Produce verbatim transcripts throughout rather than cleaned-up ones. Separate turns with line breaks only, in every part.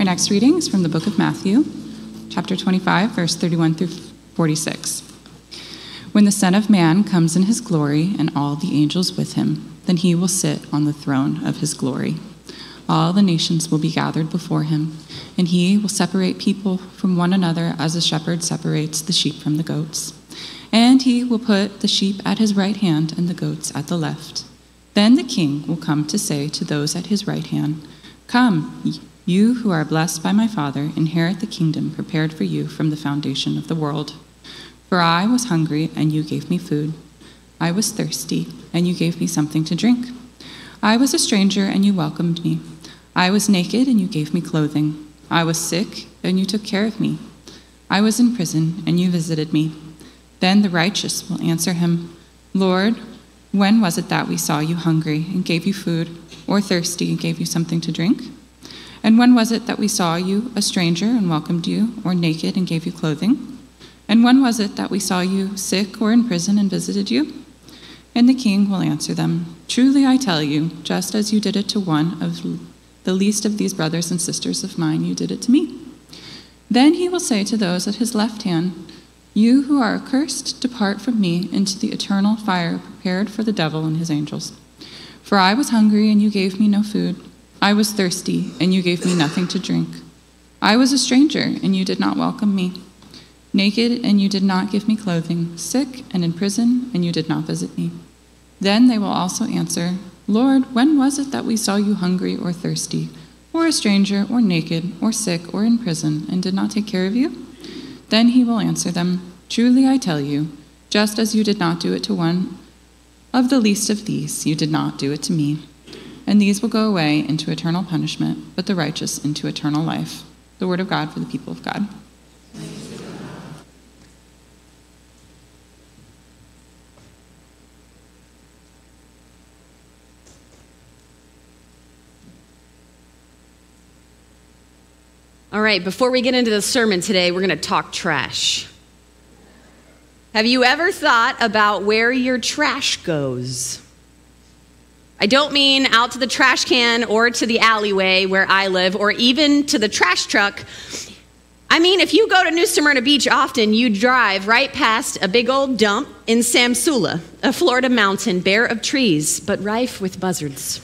Our next reading is from the book of Matthew, chapter twenty-five, verse thirty-one through forty-six. When the Son of Man comes in his glory and all the angels with him, then he will sit on the throne of his glory. All the nations will be gathered before him, and he will separate people from one another as a shepherd separates the sheep from the goats. And he will put the sheep at his right hand and the goats at the left. Then the king will come to say to those at his right hand, "Come, you who are blessed by my Father, inherit the kingdom prepared for you from the foundation of the world. For I was hungry, and you gave me food. I was thirsty, and you gave me something to drink. I was a stranger, and you welcomed me. I was naked, and you gave me clothing. I was sick, and you took care of me. I was in prison, and you visited me." Then the righteous will answer him, "Lord, when was it that we saw you hungry and gave you food, or thirsty and gave you something to drink? And when was it that we saw you a stranger and welcomed you, or naked and gave you clothing? And when was it that we saw you sick or in prison and visited you?" And the king will answer them, "Truly I tell you, just as you did it to one of the least of these brothers and sisters of mine, you did it to me." Then he will say to those at his left hand, "You who are accursed, depart from me into the eternal fire prepared for the devil and his angels. For I was hungry, and you gave me no food. I was thirsty, and you gave me nothing to drink. I was a stranger, and you did not welcome me. Naked, and you did not give me clothing. Sick and in prison, and you did not visit me." Then they will also answer, "Lord, when was it that we saw you hungry or thirsty, or a stranger, or naked, or sick, or in prison, and did not take care of you?" Then he will answer them, "Truly I tell you, just as you did not do it to one of the least of these, you did not do it to me." And these will go away into eternal punishment, but the righteous into eternal life. The word of God for the people of God.
All right, before we get into the sermon today, we're going to talk trash. Have you ever thought about where your trash goes? I don't mean out to the trash can or to the alleyway where I live, or even to the trash truck. I mean, if you go to New Smyrna Beach often, you drive right past a big old dump in Samsula, a Florida mountain bare of trees, but rife with buzzards.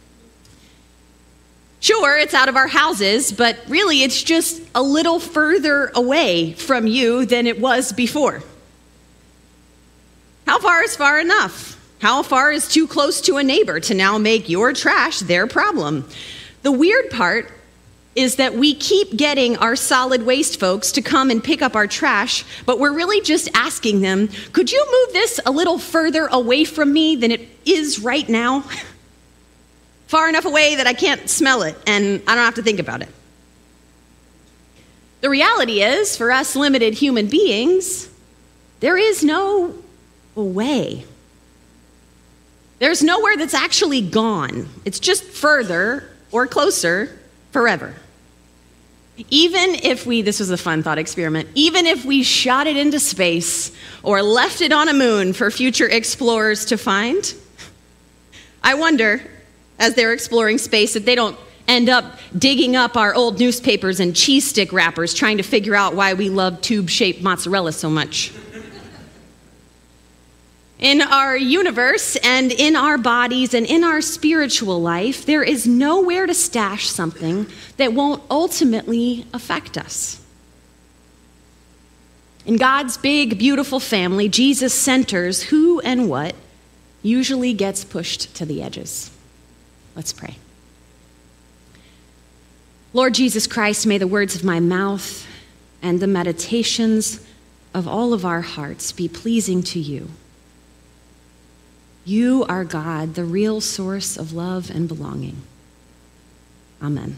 Sure, it's out of our houses, but really it's just a little further away from you than it was before. How far is far enough? How far is too close to a neighbor to now make your trash their problem? The weird part is that we keep getting our solid waste folks to come and pick up our trash, but we're really just asking them, "Could you move this a little further away from me than it is right now? Far enough away that I can't smell it and I don't have to think about it." The reality is, for us limited human beings, there is no way. There's nowhere that's actually gone. It's just further or closer forever. Even if we, this was a fun thought experiment, even if we shot it into space or left it on a moon for future explorers to find, I wonder, as they're exploring space, if they don't end up digging up our old newspapers and cheese stick wrappers trying to figure out why we love tube-shaped mozzarella so much. In our universe and in our bodies and in our spiritual life, there is nowhere to stash something that won't ultimately affect us. In God's big, beautiful family, Jesus centers who and what usually gets pushed to the edges. Let's pray. Lord Jesus Christ, may the words of my mouth and the meditations of all of our hearts be pleasing to you. You are God, the real source of love and belonging. Amen.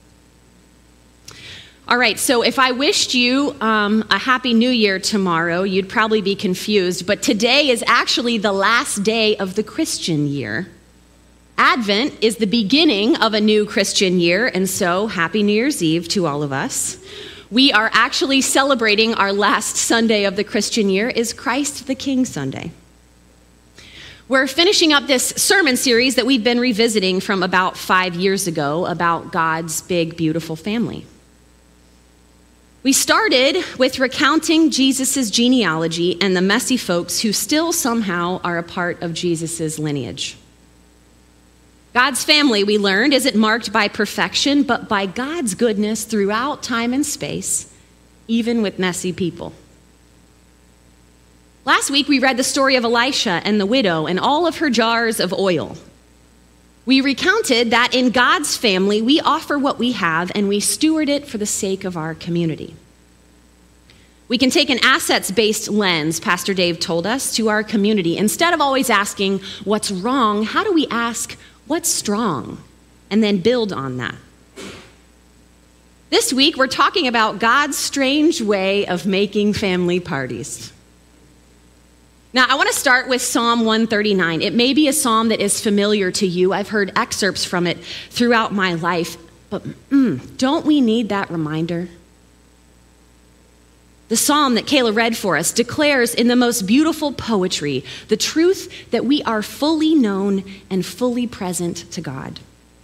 All right, so if I wished you um, a happy new year tomorrow, you'd probably be confused, but today is actually the last day of the Christian year. Advent is the beginning of a new Christian year, and so happy New Year's Eve to all of us. We are actually celebrating our last Sunday of the Christian year is Christ the King Sunday. We're finishing up this sermon series that we've been revisiting from about five years ago about God's big, beautiful family. We started with recounting Jesus' genealogy and the messy folks who still somehow are a part of Jesus' lineage. God's family, we learned, isn't marked by perfection, but by God's goodness throughout time and space, even with messy people. Last week, we read the story of Elisha and the widow and all of her jars of oil. We recounted that in God's family, we offer what we have and we steward it for the sake of our community. We can take an assets-based lens, Pastor Dave told us, to our community. Instead of always asking, what's wrong, how do we ask, what's strong? And then build on that. This week, we're talking about God's strange way of making family parties. Now, I want to start with Psalm one thirty-nine. It may be a psalm that is familiar to you. I've heard excerpts from it throughout my life, but mm, don't we need that reminder? The psalm that Kayla read for us declares in the most beautiful poetry the truth that we are fully known and fully present to God.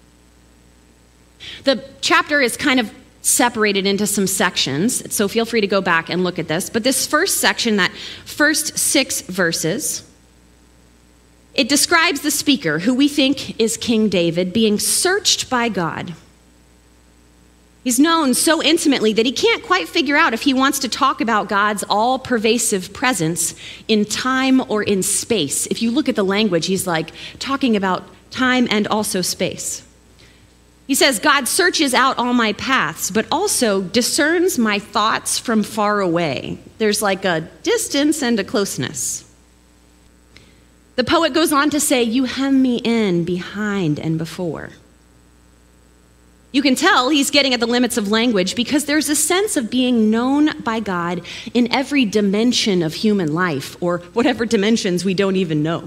The chapter is kind of separated into some sections, so feel free to go back and look at this. But this first section, that first six verses, it describes the speaker, who we think is King David, being searched by God. He's known so intimately that he can't quite figure out if he wants to talk about God's all-pervasive presence in time or in space. If you look at the language, he's like talking about time and also space. He says, God searches out all my paths, but also discerns my thoughts from far away. There's like a distance and a closeness. The poet goes on to say, you hem me in behind and before. You can tell he's getting at the limits of language because there's a sense of being known by God in every dimension of human life, or whatever dimensions we don't even know.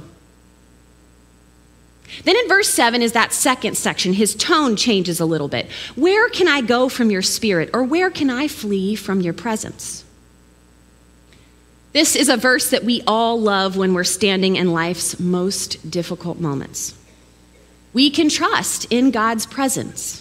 Then in verse seven is that second section. His tone changes a little bit. Where can I go from your spirit, or where can I flee from your presence? This is a verse that we all love when we're standing in life's most difficult moments. We can trust in God's presence.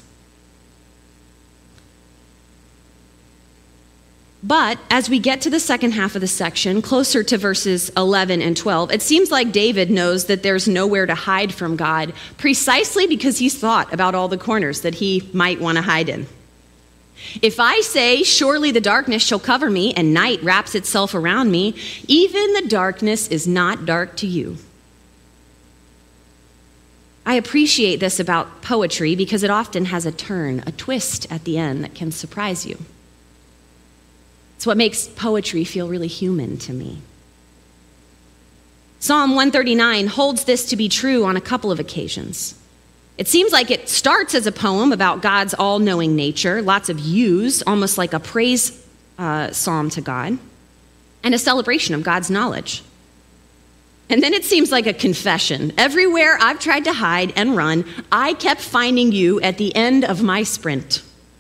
But as we get to the second half of the section, closer to verses eleven and twelve, it seems like David knows that there's nowhere to hide from God, precisely because he's thought about all the corners that he might want to hide in. If I say, surely the darkness shall cover me, and night wraps itself around me, even the darkness is not dark to you. I appreciate this about poetry because it often has a turn, a twist at the end that can surprise you. It's what makes poetry feel really human to me. Psalm one thirty-nine holds this to be true on a couple of occasions. It seems like it starts as a poem about God's all-knowing nature, lots of yous, almost like a praise uh, psalm to God, and a celebration of God's knowledge. And then it seems like a confession. Everywhere I've tried to hide and run, I kept finding you at the end of my sprint.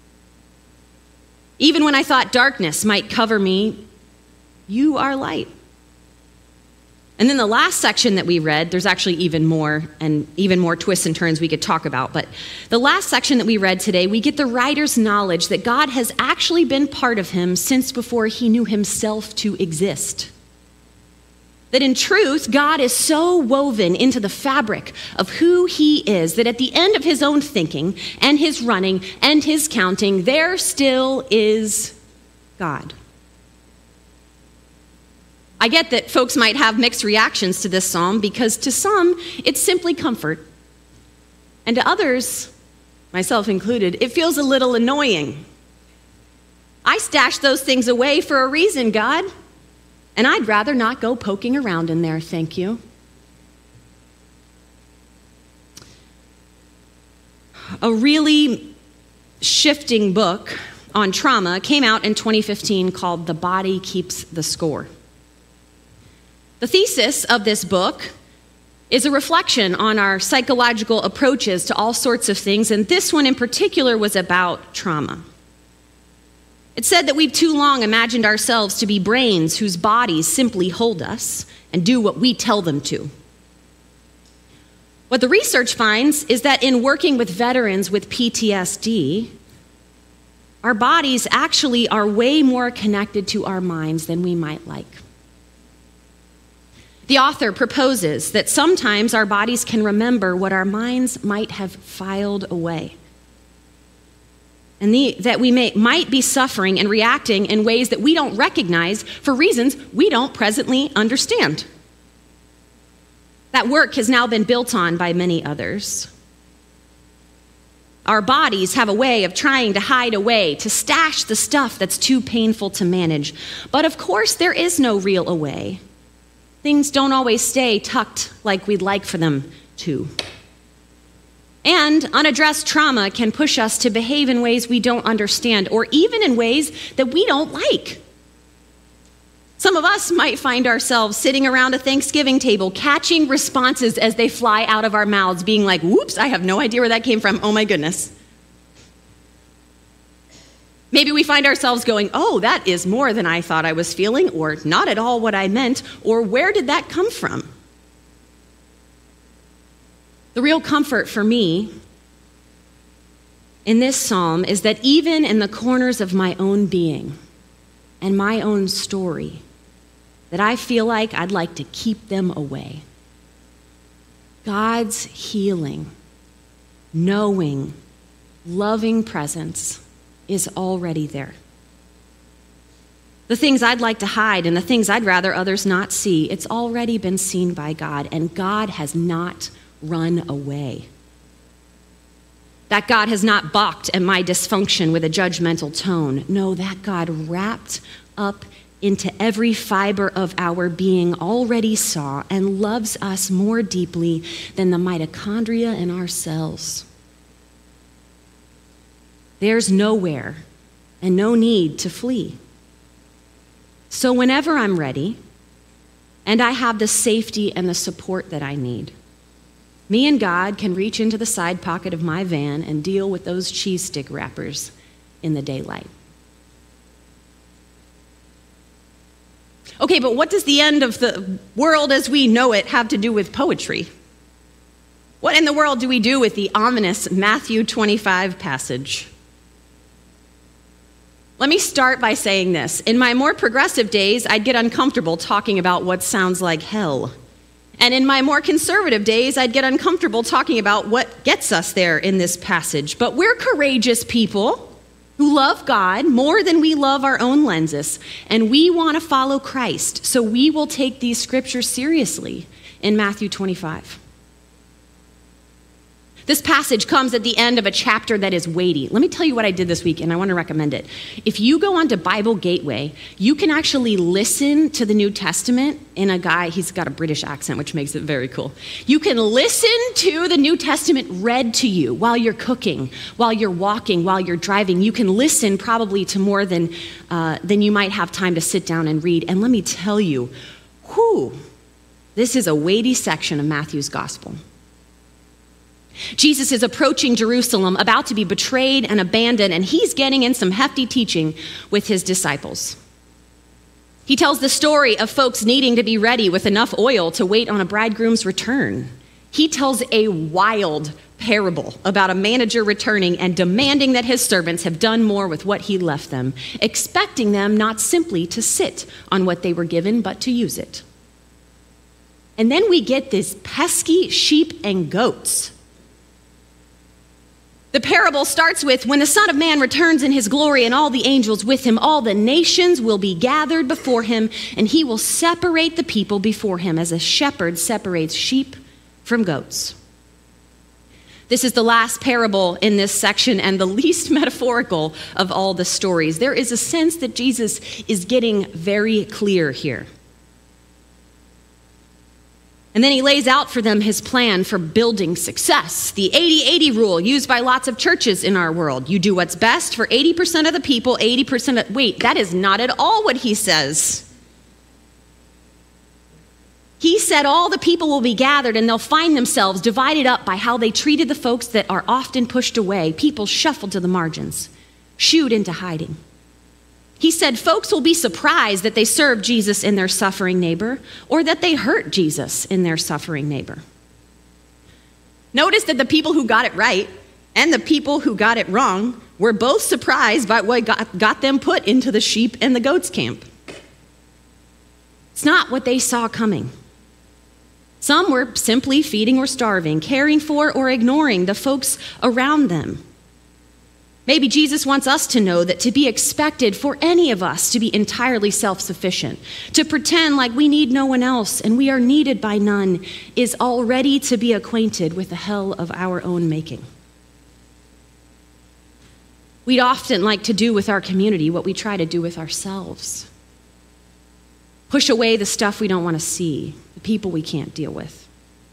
Even when I thought darkness might cover me, you are light. And then the last section that we read, there's actually even more and even more twists and turns we could talk about. But the last section that we read today, we get the writer's knowledge that God has actually been part of him since before he knew himself to exist. That in truth, God is so woven into the fabric of who he is that at the end of his own thinking and his running and his counting, there still is God. I get that folks might have mixed reactions to this psalm because to some, it's simply comfort. And to others, myself included, it feels a little annoying. I stashed those things away for a reason, God. And I'd rather not go poking around in there, thank you. A really shifting book on trauma came out in twenty fifteen called The Body Keeps the Score. The thesis of this book is a reflection on our psychological approaches to all sorts of things, and this one in particular was about trauma. It said that we've too long imagined ourselves to be brains whose bodies simply hold us and do what we tell them to. What the research finds is that in working with veterans with P T S D, our bodies actually are way more connected to our minds than we might like. The author proposes that sometimes our bodies can remember what our minds might have filed away. And the, that we may, might be suffering and reacting in ways that we don't recognize for reasons we don't presently understand. That work has now been built on by many others. Our bodies have a way of trying to hide away, to stash the stuff that's too painful to manage. But of course, there is no real away. Things don't always stay tucked like we'd like for them to. And unaddressed trauma can push us to behave in ways we don't understand, or even in ways that we don't like. Some of us might find ourselves sitting around a Thanksgiving table, catching responses as they fly out of our mouths, being like, whoops, I have no idea where that came from. Oh my goodness. Maybe we find ourselves going, oh, that is more than I thought I was feeling, or not at all what I meant, or where did that come from? The real comfort for me in this psalm is that even in the corners of my own being and my own story, that I feel like I'd like to keep them away, God's healing, knowing, loving presence is already there. The things I'd like to hide and the things I'd rather others not see, it's already been seen by God, and God has not run away. That God has not balked at my dysfunction with a judgmental tone. No, that God wrapped up into every fiber of our being already saw and loves us more deeply than the mitochondria in our cells. There's nowhere and no need to flee. So whenever I'm ready and I have the safety and the support that I need, me and God can reach into the side pocket of my van and deal with those cheese stick wrappers in the daylight. Okay, but what does the end of the world as we know it have to do with poetry? What in the world do we do with the ominous Matthew twenty-five passage? Let me start by saying this. In my more progressive days, I'd get uncomfortable talking about what sounds like hell. And in my more conservative days, I'd get uncomfortable talking about what gets us there in this passage. But we're courageous people who love God more than we love our own lenses, and we want to follow Christ, so we will take these scriptures seriously in Matthew twenty-five. This passage comes at the end of a chapter that is weighty. Let me tell you what I did this week, and I want to recommend it. If you go onto Bible Gateway, you can actually listen to the New Testament in a guy, he's got a British accent, which makes it very cool. You can listen to the New Testament read to you while you're cooking, while you're walking, while you're driving. You can listen probably to more than, uh, than you might have time to sit down and read. And let me tell you, whew, this is a weighty section of Matthew's gospel. Jesus is approaching Jerusalem, about to be betrayed and abandoned, and he's getting in some hefty teaching with his disciples. He tells the story of folks needing to be ready with enough oil to wait on a bridegroom's return. He tells a wild parable about a manager returning and demanding that his servants have done more with what he left them, expecting them not simply to sit on what they were given, but to use it. And then we get this pesky sheep and goats. The parable starts with, when the Son of Man returns in his glory and all the angels with him, all the nations will be gathered before him, and he will separate the people before him as a shepherd separates sheep from goats. This is the last parable in this section and the least metaphorical of all the stories. There is a sense that Jesus is getting very clear here. And then he lays out for them his plan for building success, the eighty eighty rule used by lots of churches in our world. You do what's best for eighty percent of the people, eighty percent of... Wait, that is not at all what he says. He said all the people will be gathered and they'll find themselves divided up by how they treated the folks that are often pushed away, people shuffled to the margins, shooed into hiding. He said folks will be surprised that they served Jesus in their suffering neighbor or that they hurt Jesus in their suffering neighbor. Notice that the people who got it right and the people who got it wrong were both surprised by what got, got them put into the sheep and the goats camp. It's not what they saw coming. Some were simply feeding or starving, caring for or ignoring the folks around them. Maybe Jesus wants us to know that to be expected for any of us to be entirely self-sufficient, to pretend like we need no one else and we are needed by none, is already to be acquainted with the hell of our own making. We'd often like to do with our community what we try to do with ourselves. Push away the stuff we don't want to see, the people we can't deal with.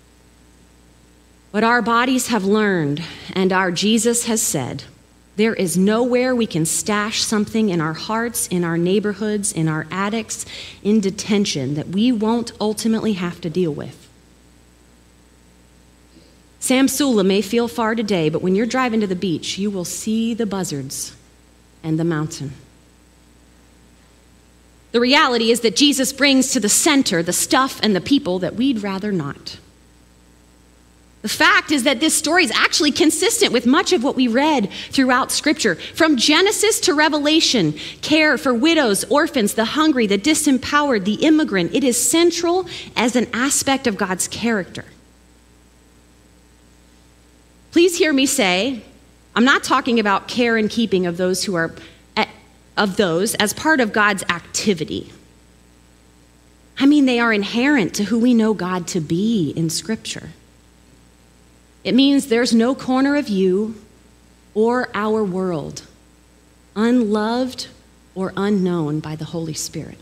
But our bodies have learned, and our Jesus has said, there is nowhere we can stash something in our hearts, in our neighborhoods, in our attics, in detention that we won't ultimately have to deal with. Sam Sula may feel far today, but when you're driving to the beach, you will see the buzzards and the mountain. The reality is that Jesus brings to the center the stuff and the people that we'd rather not. The fact is that this story is actually consistent with much of what we read throughout Scripture. From Genesis to Revelation, care for widows, orphans, the hungry, the disempowered, the immigrant, it is central as an aspect of God's character. Please hear me say, I'm not talking about care and keeping of those who are of those as part of God's activity. I mean, they are inherent to who we know God to be in Scripture. It means there's no corner of you or our world unloved or unknown by the Holy Spirit.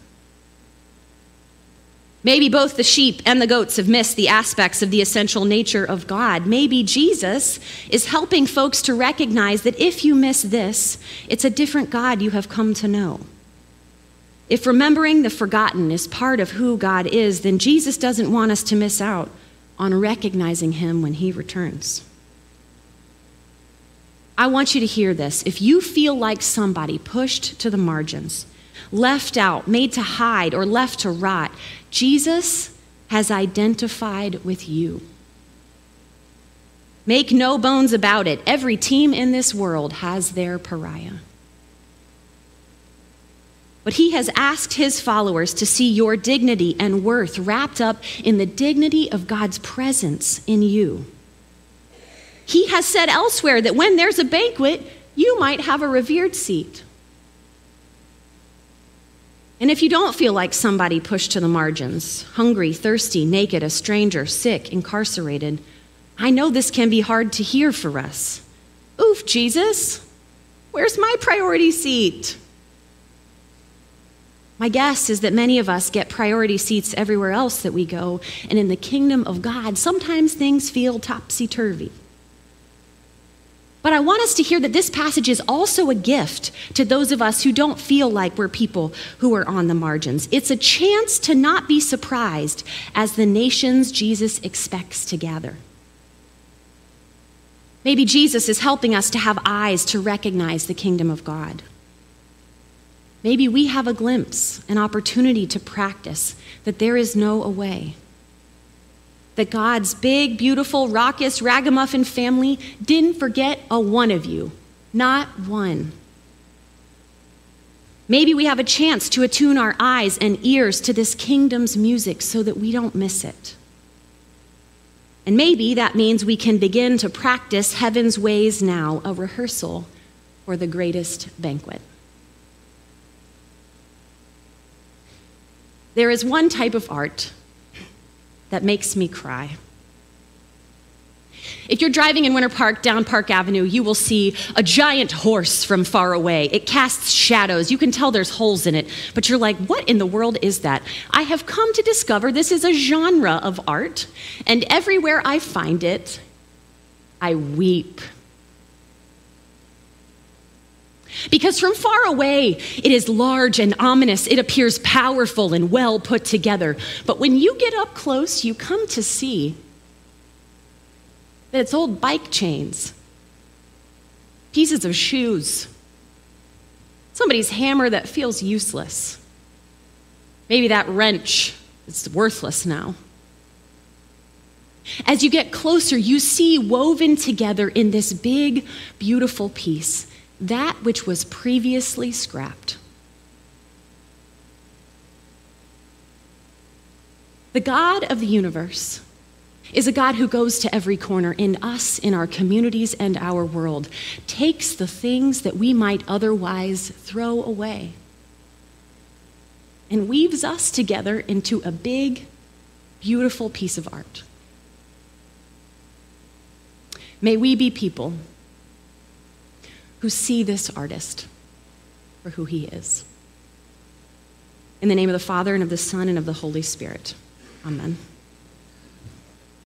Maybe both the sheep and the goats have missed the aspects of the essential nature of God. Maybe Jesus is helping folks to recognize that if you miss this, it's a different God you have come to know. If remembering the forgotten is part of who God is, then Jesus doesn't want us to miss out on recognizing him when he returns. I want you to hear this. If you feel like somebody pushed to the margins, left out, made to hide, or left to rot, Jesus has identified with you. Make no bones about it. Every team in this world has their pariah. But he has asked his followers to see your dignity and worth wrapped up in the dignity of God's presence in you. He has said elsewhere that when there's a banquet, you might have a revered seat. And if you don't feel like somebody pushed to the margins, hungry, thirsty, naked, a stranger, sick, incarcerated, I know this can be hard to hear for us. Oof, Jesus, where's my priority seat? My guess is that many of us get priority seats everywhere else that we go, and in the kingdom of God, sometimes things feel topsy-turvy. But I want us to hear that this passage is also a gift to those of us who don't feel like we're people who are on the margins. It's a chance to not be surprised as the nations Jesus expects to gather. Maybe Jesus is helping us to have eyes to recognize the kingdom of God. Maybe we have a glimpse, an opportunity to practice that there is no away. That God's big, beautiful, raucous, ragamuffin family didn't forget a one of you, not one. Maybe we have a chance to attune our eyes and ears to this kingdom's music so that we don't miss it. And maybe that means we can begin to practice heaven's ways now, a rehearsal for the greatest banquet. There is one type of art that makes me cry. If you're driving in Winter Park down Park Avenue, you will see a giant horse from far away. It casts shadows. You can tell there's holes in it, but you're like, what in the world is that? I have come to discover this is a genre of art, and everywhere I find it, I weep. Because from far away, it is large and ominous. It appears powerful and well put together. But when you get up close, you come to see that it's old bike chains, pieces of shoes, somebody's hammer that feels useless. Maybe that wrench is worthless now. As you get closer, you see woven together in this big, beautiful piece that which was previously scrapped. The God of the universe is a God who goes to every corner in us, in our communities, and our world, takes the things that we might otherwise throw away, and weaves us together into a big, beautiful piece of art. May we be people who see this artist for who he is. In the name of the Father, and of the Son, and of the Holy Spirit. Amen.